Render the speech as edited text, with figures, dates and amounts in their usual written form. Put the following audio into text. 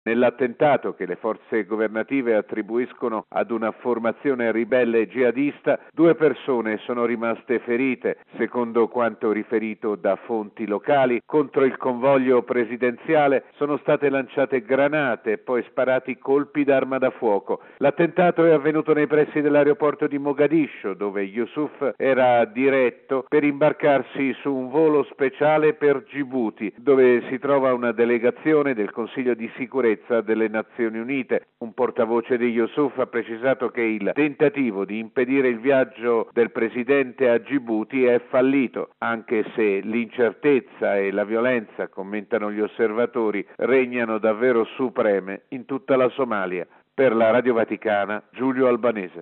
Nell'attentato che le forze governative attribuiscono ad una formazione ribelle jihadista, 2 persone sono rimaste ferite, secondo quanto riferito da fonti locali. Contro il convoglio presidenziale sono state lanciate granate e poi sparati colpi d'arma da fuoco. L'attentato è avvenuto nei pressi dell'aeroporto di Mogadiscio, dove Yusuf era diretto per imbarcarsi su un volo speciale per Gibuti, dove si trova una delegazione del Consiglio di Sicurezza delle Nazioni Unite. Un portavoce di Yusuf ha precisato che il tentativo di impedire il viaggio del presidente a Gibuti è fallito, anche se l'incertezza e la violenza, commentano gli osservatori, regnano davvero supreme in tutta la Somalia. Per la Radio Vaticana, Giulio Albanese.